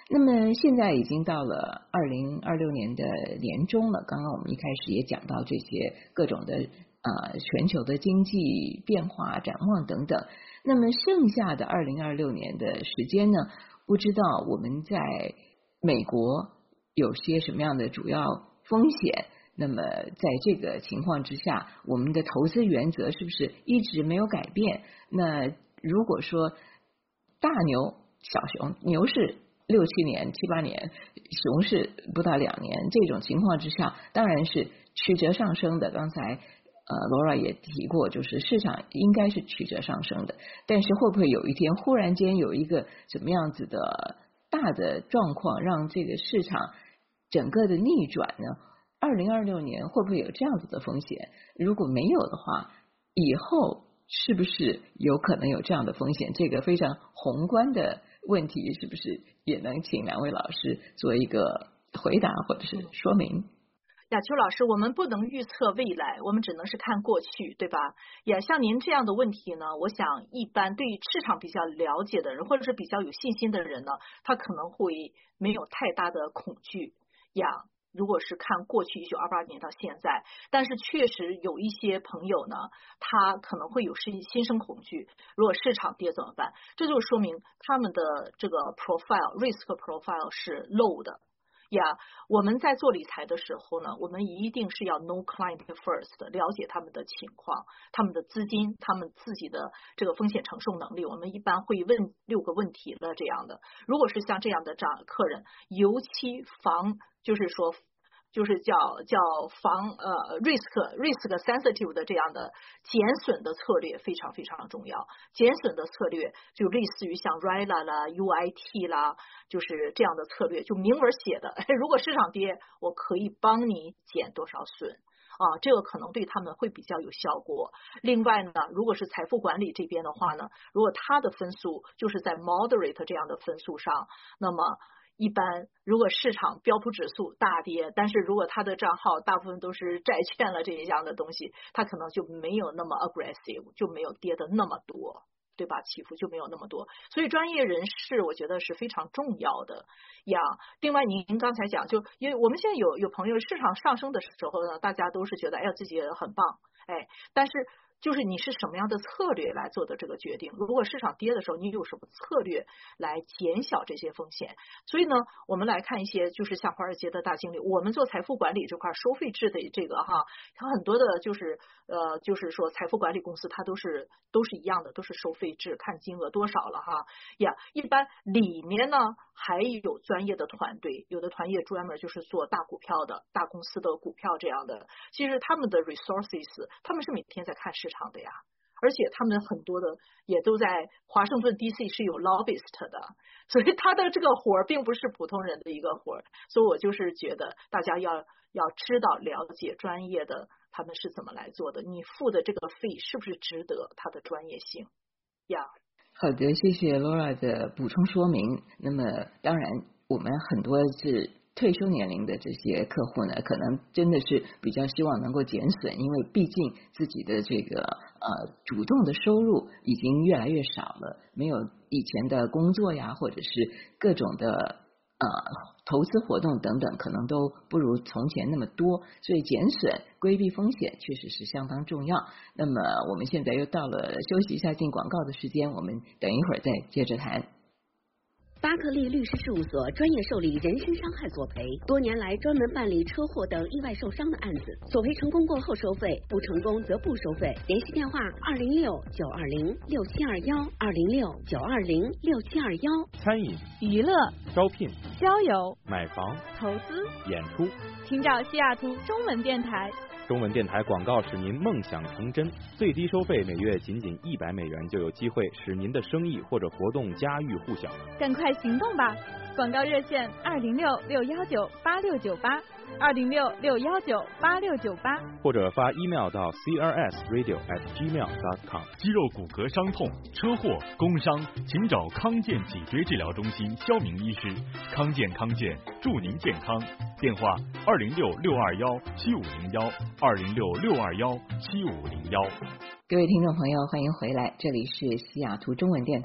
那么现在已经到了2026年的年中了，刚刚我们一开始也讲到这些各种的全球的经济变化展望等等。那么剩下的2026年的时间呢，不知道我们在美国有些什么样的主要风险。那么在这个情况之下，我们的投资原则是不是一直没有改变？那如果说大牛小熊，牛市6、7年、7、8年，熊市不到2年，这种情况之下，当然是曲折上升的。刚才Laura 也提过，就是市场应该是曲折上升的，但是会不会有一天忽然间有一个什么样子的大的状况，让这个市场整个的逆转呢？2026年会不会有这样子的风险？如果没有的话，以后是不是有可能有这样的风险？这个非常宏观的问题，是不是也能请2位老师做一个回答或者是说明？ 亚秋老师，我们不能预测未来，我们只能是看过去，对吧？也像您这样的问题呢，我想一般对于市场比较了解的人，或者是比较有信心的人呢，他可能会没有太大的恐惧呀。如果是看过去1928年到现在，但是确实有一些朋友呢，他可能会有心生恐惧，如果市场跌怎么办？这就说明他们的这个 risk profile 是 low 的。我们在做理财的时候呢，我们一定是要 know client first， 了解他们的情况，他们的资金，他们自己的这个风险承受能力。我们一般会问6个问题了这样的。如果是像这样的客人，尤其就是说就是叫防risk sensitive 的这样的减损的策略非常非常重要。减损的策略就类似于像 RILA 啦 UIT 啦，就是这样的策略，就明文写的，如果市场跌，我可以帮你减多少损这个可能对他们会比较有效果。另外呢，如果是财富管理这边的话呢，如果他的分数就是在 moderate 这样的分数上，那么一般如果市场标普指数大跌，但是如果他的账号大部分都是债券了这一样的东西，他可能就没有那么 aggressive， 就没有跌的那么多，对吧？起伏就没有那么多。所以专业人士我觉得是非常重要的呀。另外您刚才讲，就因为我们现在有朋友市场上升的时候呢，大家都是觉得自己很棒，但是就是你是什么样的策略来做的这个决定。如果市场跌的时候，你有什么策略来减小这些风险。所以呢，我们来看一些就是像华尔街的大经理，我们做财富管理这块收费制的这个它很多的就是说财富管理公司它都是一样的，都是收费制，看金额多少了一般里面呢还有专业的团队，有的团队专门就是做大股票的，大公司的股票这样的。其实他们的 resources 他们是每天在看市场的呀，而且他们很多的也都在华盛顿 DC 是有 lobbyist 的，所以他的这个活并不是普通人的一个活。所以我就是觉得大家要知道了解专业的他们是怎么来做的，你付的这个费是不是值得它的专业性呀。 好的，谢谢 Laura 的补充说明。那么当然我们很多是退休年龄的这些客户呢，可能真的是比较希望能够减损，因为毕竟自己的这个主动的收入已经越来越少了，没有以前的工作呀，或者是各种的投资活动等等，可能都不如从前那么多，所以减损规避风险确实是相当重要。那么我们现在又到了休息一下进广告的时间，我们等一会儿再接着谈。 巴克利律师事务所专业受理人身伤害索赔，多年来专门办理车祸等意外受伤的案子，索赔成功过后收费，不成功则不收费。联系电话206-920-6721，206-920-6721。 餐饮、 娱乐、 招聘、 交友、 买房、 投资、 演出， 请找西雅图中文电台。 中文电台广告使您梦想成真，最低收费每月仅100美元就有机会使您的生意或者活动家喻户晓。 赶快行动吧！广告热线206-619-8698，206-619-8698， 或者发 email 到 crsradio@gmail.com。 肌肉骨骼伤痛、车祸、工伤，请找康健脊椎治疗中心肖明医师。康健祝您健康。电话206-621-7501，206-621-7501。 各位听众朋友，欢迎回来，这里是西雅图中文电台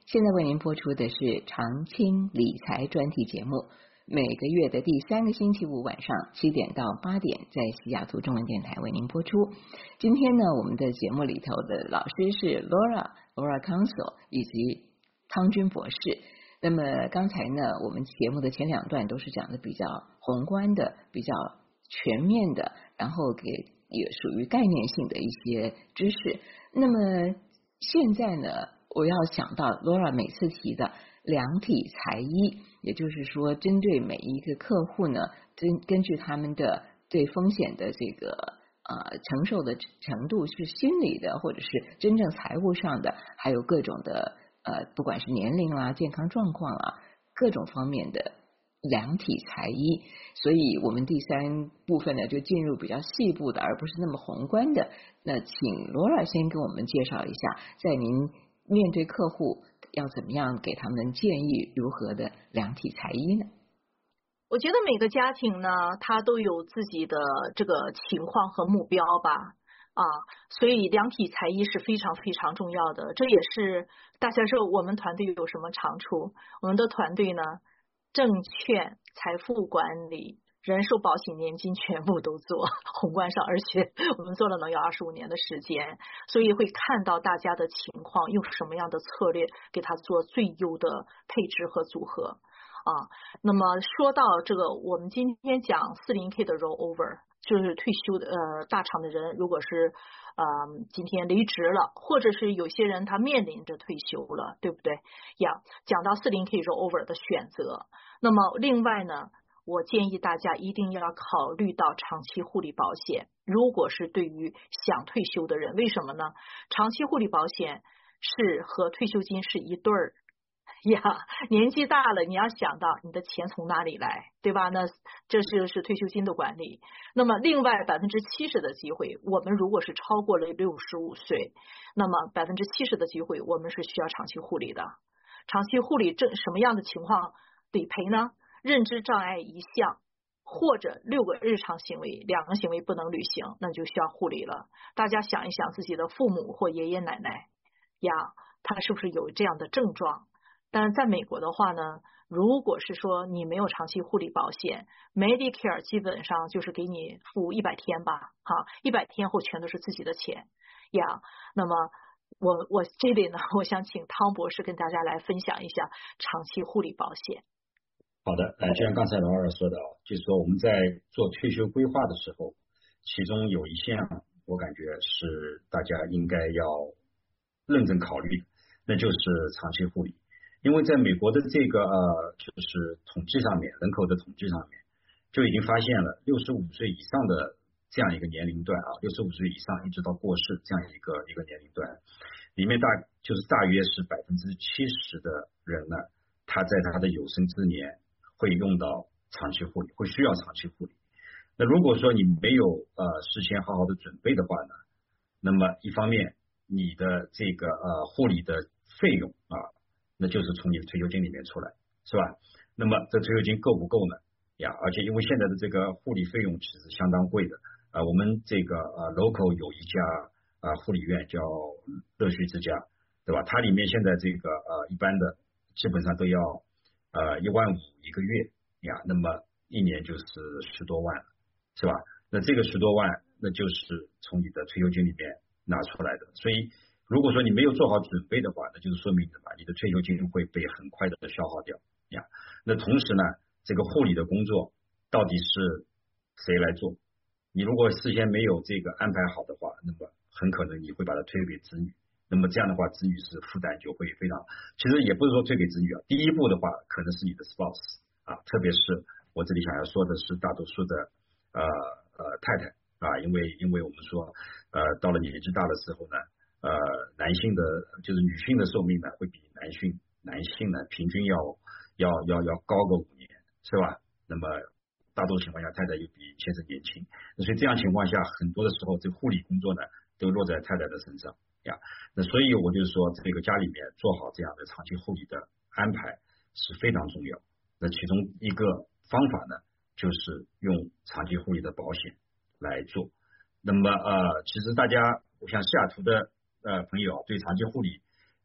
现在为您播出的是常青理财专题节目，每个月的第3个星期五晚上7点到8点，在西雅图中文电台为您播出。今天呢，我们的节目里头的老师是 Laura Council 以及汤君博士。那么刚才呢，我们节目的前2段都是讲的比较宏观的、比较全面的，然后也属于概念性的一些知识。那么现在呢，我要想到 Laura 每次提的量体裁衣，也就是说针对每一个客户呢，根据他们的对风险的这个承受的程度，是心理的或者是真正财务上的，还有各种的不管是年龄啦、健康状况啦，各种方面的量体裁衣。所以我们第3部分呢，就进入比较细部的，而不是那么宏观的。那请 Laura 先给我们介绍一下，在您面对客户要怎么样给他们建议如何的量体裁衣呢？ 我觉得每个家庭呢，他都有自己的这个情况和目标吧。所以量体裁衣是非常非常重要的。这也是大家说我们团队有什么长处？我们的团队呢，证券、财富管理、人寿保险、年金全部都做，宏观上，而且我们做了能有25年的时间，所以会看到大家的情况，用什么样的策略给他做最优的配置和组合。那么说到这个，我们今天讲40K 的 rollover， 就是退休的大厂的人，如果是今天离职了，或者是有些人他面临着退休了，对不对呀？讲到40K rollover 的选择，那么另外呢，我建议大家一定要考虑到长期护理保险。如果是对于想退休的人，为什么呢？长期护理保险是和退休金是一对儿。年纪大了，你要想到你的钱从哪里来，对吧？那这是退休金的管理。那么另外70%的机会，我们如果是超过了65岁，那么70%的机会我们是需要长期护理的。长期护理什么样的情况理赔呢？认知障碍1项，或者6个日常行为2个行为不能履行，那就需要护理了。大家想一想自己的父母或爷爷奶奶他是不是有这样的症状？但是在美国的话呢，如果是说你没有长期护理保险， Medicare 基本上就是给你付100天吧，100天后全都是自己的钱那么我这里呢，我想请汤博士跟大家来分享一下长期护理保险。 好的，就像刚才老二说的，就是说我们在做退休规划的时候，其中有一项我感觉是大家应该要认真考虑的，那就是长期护理。因为在美国的这个就是统计上面，人口的统计上面就已经发现了65岁以上的这样一个年龄段65岁以上一直到过世这样一个年龄段里面，大约是70%的人呢，他在他的有生之年会用到长期护理，会需要长期护理。那如果说你没有事先好好的准备的话呢，那么一方面你的这个护理的费用那就是从你的退休金里面出来，是吧？那么这退休金够不够呢？而且因为现在的这个护理费用其实相当贵的我们这个local 有一家护理院叫乐旭之家，对吧？它里面现在这个一般的基本上都要15000一个月那么一年就是10多万了，是吧？那这个10多万那就是从你的退休金里面拿出来的，所以如果说你没有做好准备的话，那就是说明你的退休金会被很快的消耗掉那同时呢，这个护理的工作到底是谁来做？你如果事先没有这个安排好的话，那么很可能你会把它推给子女，那么这样的话子女是负担就会非常，其实也不是说推给子女第一步的话可能是你的 spouse 特别是我这里想要说的是大多数的太太因为我们说到了年纪大的时候呢男性的就是女性的寿命呢会比男性呢平均要高个5年，是吧？那么大多数情况下太太又比先生年轻，所以这样情况下很多的时候这个护理工作呢都落在太太的身上那所以我就是说这个家里面做好这样的长期护理的安排是非常重要。那其中一个方法呢就是用长期护理的保险来做。那么其实大家像西雅图的朋友对长期护理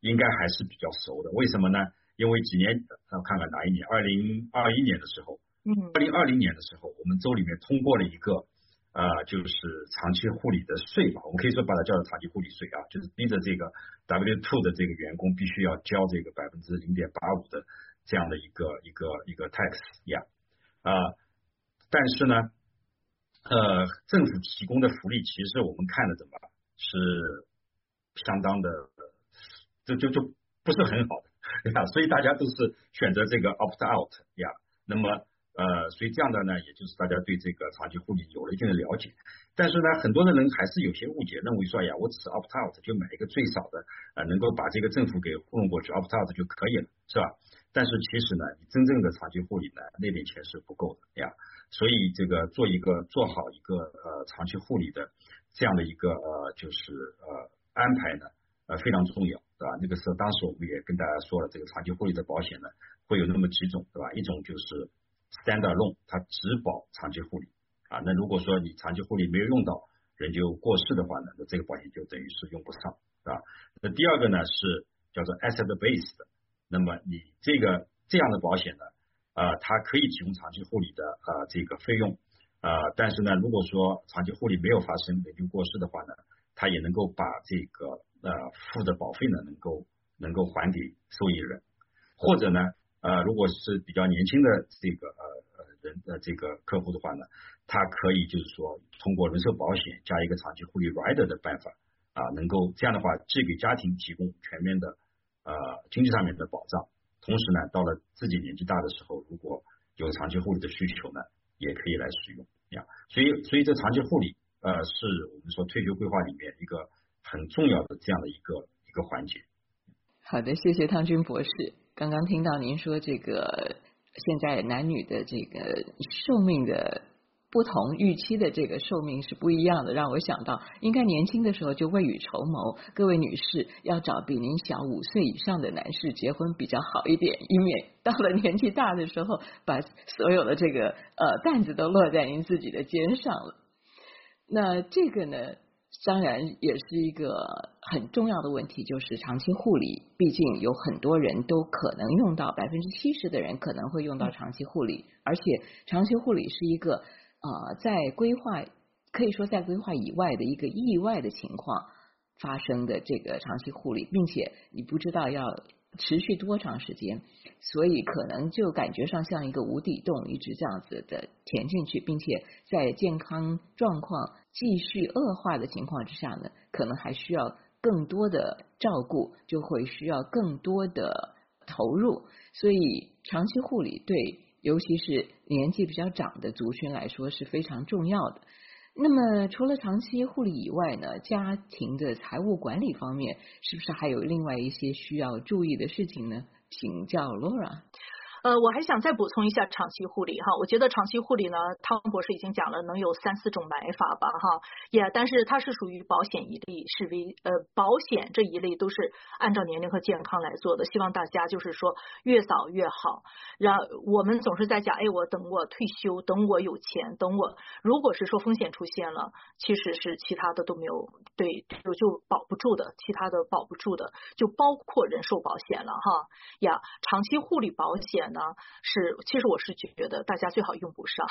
应该还是比较熟的。为什么呢？因为几年看看哪一年，2021年的时候，2020年的时候，我们州里面通过了一个就是长期护理的税法，我们可以说把它叫做长期护理税啊，就是逼着这个 W2 的这个员工必须要交这个0.85%的这样的一个 tax 呀但是呢政府提供的福利其实我们看的怎么是相当的就不是很好的呀，所以大家都是选择这个 opt out 呀，那么所以这样的呢，也就是大家对这个长期护理有了一定的了解，但是呢，很多的人还是有些误解，认为说呀，我只是 opt out 就买一个最少的能够把这个政府给糊弄过去 opt out 就可以了，是吧？但是其实呢，你真正的长期护理呢，那点钱是不够的呀，所以这个做好一个长期护理的这样的一个就是安排呢非常重要，对吧？那个时候当时我们也跟大家说了，这个长期护理的保险呢会有那么几种，对吧？一种就是 standalone 它只保长期护理那如果说你长期护理没有用到，人就过世的话呢，那这个保险就等于是用不上，对吧？那第二个呢是叫做 asset based 的，那么你这样的保险呢它可以提供长期护理的这个费用但是呢如果说长期护理没有发生，人就过世的话呢，它也能够把这个付的保费呢能够还给受益人，或者呢如果是比较年轻的这个人这个客户的话呢，他可以就是说通过人寿保险加一个长期护理 rider 的办法能够这样的话既给家庭提供全面的经济上面的保障，同时呢到了自己年纪大的时候，如果有长期护理的需求呢，也可以来使用呀。所以这长期护理是我们说退休规划里面一个很重要的这样的一个环节。 好的，谢谢汤军博士。刚刚听到您说这个现在男女的这个寿命的不同，预期的这个寿命是不一样的，让我想到应该年轻的时候就未雨绸缪，各位女士要找比您小5岁以上的男士结婚比较好一点，以免到了年纪大的时候把所有的这个担子都落在您自己的肩上了。那这个呢当然也是一个很重要的问题，就是长期护理，毕竟有很多人都可能用到，70%的人可能会用到长期护理，而且长期护理是一个在规划可以说在规划以外的一个意外的情况发生的这个长期护理，并且你不知道要持续多长时间，所以可能就感觉上像一个无底洞，一直这样子的填进去，并且在健康状况继续恶化的情况之下呢，可能还需要更多的照顾，就会需要更多的投入，所以长期护理对尤其是年纪比较长的族群来说是非常重要的。那么除了长期护理以外呢，家庭的财务管理方面是不是还有另外一些需要注意的事情呢？请教 Laura。 我还想再补充一下长期护理哈，我觉得长期护理呢，汤博士已经讲了能有3、4种买法吧哈，但是它是属于保险一类，保险这一类都是按照年龄和健康来做的，希望大家就是说越早越好。我们总是在讲，我等我退休，等我有钱，等我如果是说风险出现了，其实是其他的都没有，对，就保不住的，其他的保不住的，就包括人寿保险了哈长期护理保险呢其实我是觉得大家最好用不上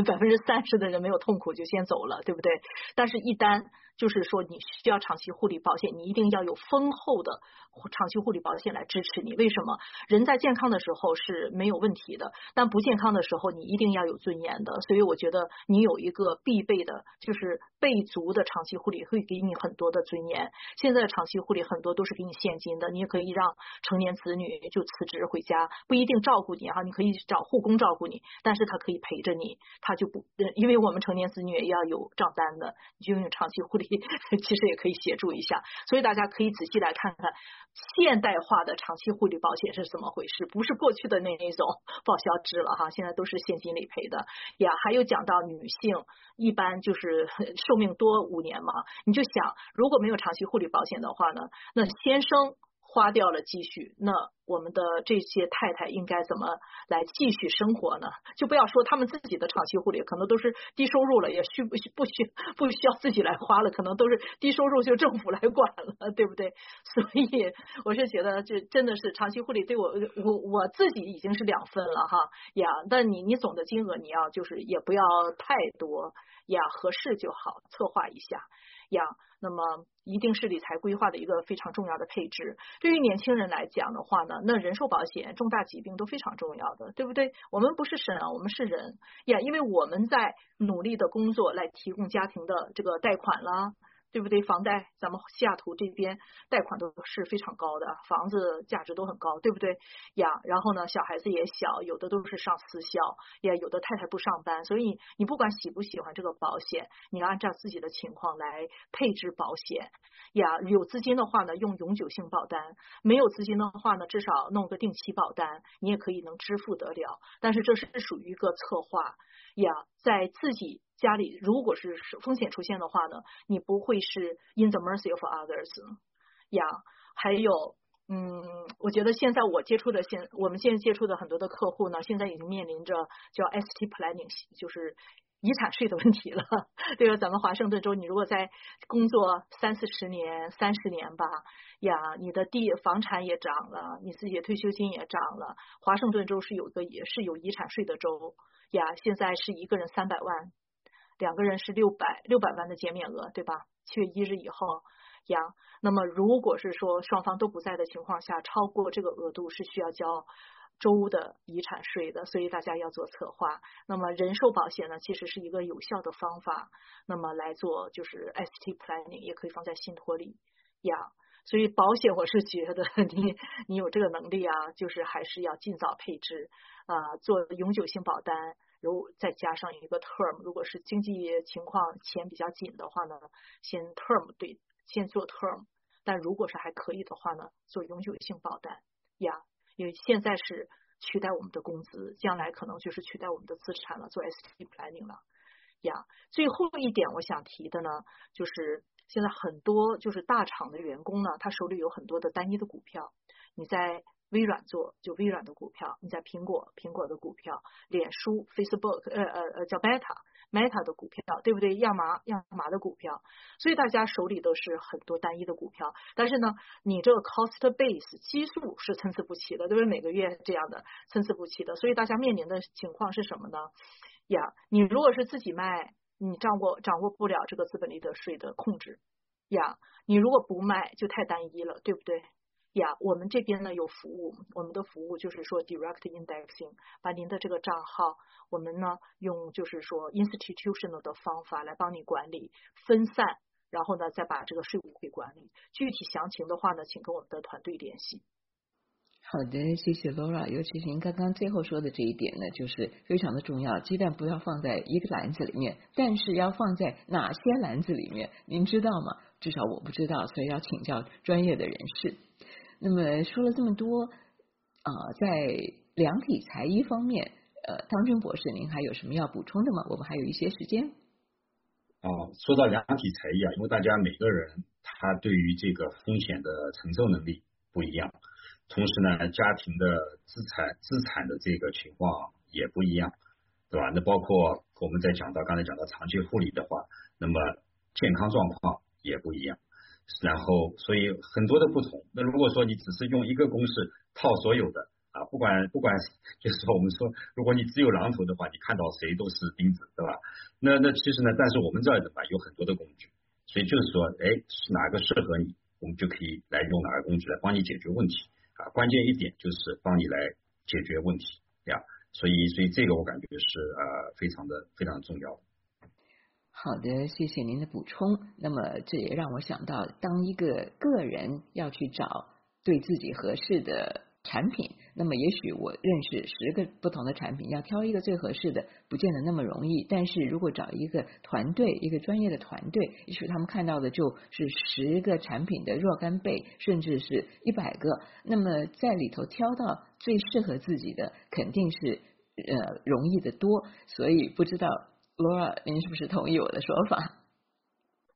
，30%的人没有痛苦就先走了，对不对？但是一旦就是说你需要长期护理保险，你一定要有丰厚的长期护理保险来支持你。为什么？人在健康的时候是没有问题的，但不健康的时候你一定要有尊严的。所以我觉得你有一个必备的就是备足的长期护理会给你很多的尊严。现在的长期护理很多都是给你现金的，你也可以让成年子女就辞职回家，不一定照顾你你可以找护工照顾你，但是他可以陪着你，他就不，因为我们成年子女也要有账单的，你就用长期护理其实也可以协助一下。所以大家可以仔细来看看现代化的长期护理保险是怎么回事，不是过去的那种报销制了现在都是现金理赔的还有讲到女性一般就是寿命多5年嘛，你就想如果没有长期护理保险的话呢，那先生花掉了积蓄，那我们的这些太太应该怎么来继续生活呢？就不要说他们自己的长期护理可能都是低收入了，也不需要自己来花了，可能都是低收入就政府来管了，对不对？所以我是觉得这真的是长期护理对我自己已经是2份了哈呀，但你总的金额你要就是也不要太多呀，合适就好，策划一下呀。那么一定是理财规划的一个非常重要的配置。对于年轻人来讲的话呢，那人寿保险、重大疾病都非常重要的，对不对？我们不是神啊，我们是人呀，因为我们在努力的工作来提供家庭的这个贷款啦，对不对？房贷，咱们西雅图这边贷款都是非常高的，房子价值都很高，对不对呀？然后呢，小孩子也小，有的都是上私校，也有的太太不上班，所以你不管喜不喜欢这个保险，你要按照自己的情况来配置保险呀。有资金的话呢，用永久性保单；没有资金的话呢，至少弄个定期保单，你也可以能支付得了。但是这是属于一个策划呀，在自己家里如果是风险出现的话呢，你不会是 in the mercy of others 呀。还有我觉得现在我们现在接触的很多的客户呢，现在已经面临着叫 ST planning， 就是遗产税的问题了。对吧？咱们华盛顿州，你如果在工作30-40年、30年吧呀，你的房产也涨了，你自己的退休金也涨了。华盛顿州也是有遗产税的州呀，现在是一个人300万。2个人是600万的减免额，对吧？7月1日以后呀，那么如果是说双方都不在的情况下，超过这个额度是需要交州的遗产税的，所以大家要做策划。那么人寿保险呢，其实是一个有效的方法，那么来做就是 ST planning， 也可以放在信托里呀。所以保险我是觉得你有这个能力啊，就是还是要尽早配置做永久性保单。再加上一个 term， 如果是经济情况钱比较紧的话呢，先做 term， 但如果是还可以的话呢，做永久性保单呀，因为现在是取代我们的工资，将来可能就是取代我们的资产了，做 ST planning 了呀。最后一点我想提的呢，就是现在很多就是大厂的员工呢，他手里有很多的单一的股票，你在微软做就微软的股票，你在苹果的股票，脸书 Facebook 叫 Meta 的股票，对不对？亚麻的股票，所以大家手里都是很多单一的股票，但是呢，你这个 cost base 基数是参差不齐的，对不对？每个月这样的参差不齐的，所以大家面临的情况是什么呢？呀，你如果是自己卖，你掌握不了这个资本利得税的控制呀，你如果不卖就太单一了，对不对？呀，我们这边呢有服务，我们的服务就是说 direct indexing， 把您的这个账号，我们呢用就是说 institutional 的方法来帮你管理分散，然后呢再把这个税务给管理。具体详情的话呢，请跟我们的团队联系。 好的，谢谢 Laura。尤其是您刚刚最后说的这一点呢，就是非常的重要。鸡蛋不要放在一个篮子里面，但是要放在哪些篮子里面，您知道吗？至少我不知道，所以要请教专业的人士。那么说了这么多在量体裁衣方面，汤君博士，您还有什么要补充的吗？我们还有一些时间。 说到量体裁衣因为大家每个人他对于这个风险的承受能力不一样，同时呢，家庭的资产的这个情况也不一样，对吧？那包括我们刚才讲到长期护理的话，那么健康状况也不一样。然后，所以很多的不同。那如果说你只是用一个公式套所有的不管，就是说我们说，如果你只有榔头的话，你看到谁都是钉子，对吧？那其实呢，但是我们这儿的吧有很多的工具，所以就是说，是哪个适合你，我们就可以来用哪个工具来帮你解决问题关键一点就是帮你来解决问题呀。所以这个我感觉是非常重要的。 好的，谢谢您的补充。那么这也让我想到，当一个个人要去找对自己合适的产品，那么也许我认识10个不同的产品，要挑一个最合适的不见得那么容易，但是如果找一个团队，一个专业的团队，也许他们看到的就是10个产品的若干倍，甚至是100个，那么在里头挑到最适合自己的肯定是容易的多。所以不知道Laura 您是不是同意我的说法？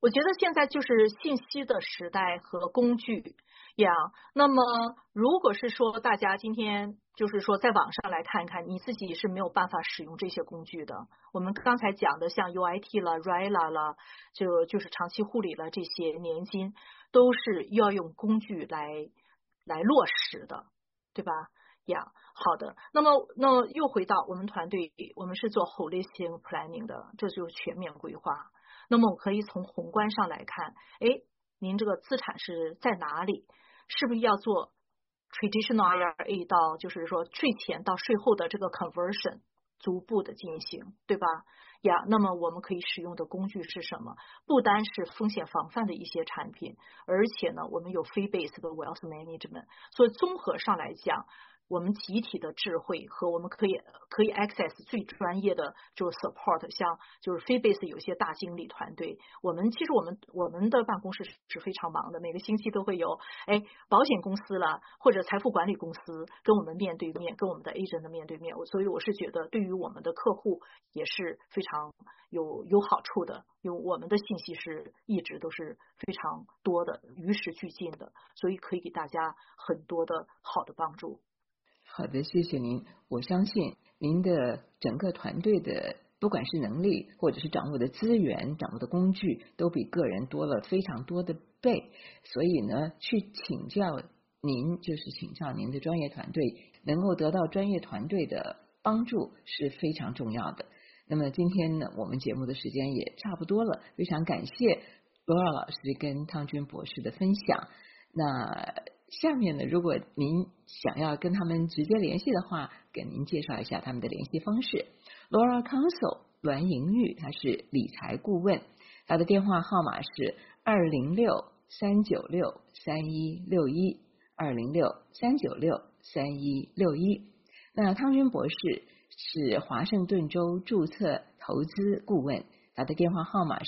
我觉得现在就是信息的时代和工具呀。那么如果是说大家今天就是说在网上来看看，你自己是没有办法使用这些工具的。我们刚才讲的像 UIT 了 RILA 了，就是长期护理了，这些年金都是要用工具来落实的，对吧？呀，好的。那么又回到我们团队，我们是做 holistic planning 的，这就是全面规划。那么我可以从宏观上来看，您这个资产是在哪里？是不是要做 traditional IRA 到就是说税前到税后的这个 conversion 逐步的进行，对吧？呀，那么我们可以使用的工具是什么？不单是风险防范的一些产品，而且呢，我们有 fee-based 的 wealth management， 所以综合上来讲，我们集体的智慧和我们可以 access 最专业的就是 support， 像就是 fee-based 有些大经理团队，其实我们的办公室是非常忙的，每个星期都会有保险公司了或者财富管理公司跟我们面对面，跟我们的 agent 面对面，所以我是觉得对于我们的客户也是非常有好处的，因为我们的信息是一直都是非常多的，与时俱进的，所以可以给大家很多的好的帮助。 好的，谢谢您。我相信您的整个团队的不管是能力或者是掌握的资源、掌握的工具，都比个人多了非常多的倍。所以呢，去请教您就是请教您的专业团队，能够得到专业团队的帮助是非常重要的。那么今天呢，我们节目的时间也差不多了，非常感谢罗尔老师跟汤君博士的分享。那下面呢，如果您想要跟他们直接联系的话，给您介绍一下他们的联系方式。Laura Council 栾盈玉，他是理财顾问，他的电话号码是206-396-3161 206-396-3161。那汤君博士是华盛顿州注册投资顾问，他的电话号码是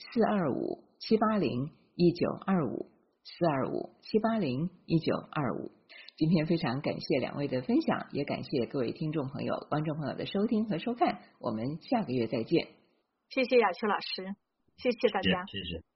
425-780-1925 425-780-1925。今天非常感谢两位的分享，也感谢各位听众朋友、观众朋友的收听和收看。我们下个月再见。 谢谢雅秋老师，谢谢大家。 谢谢。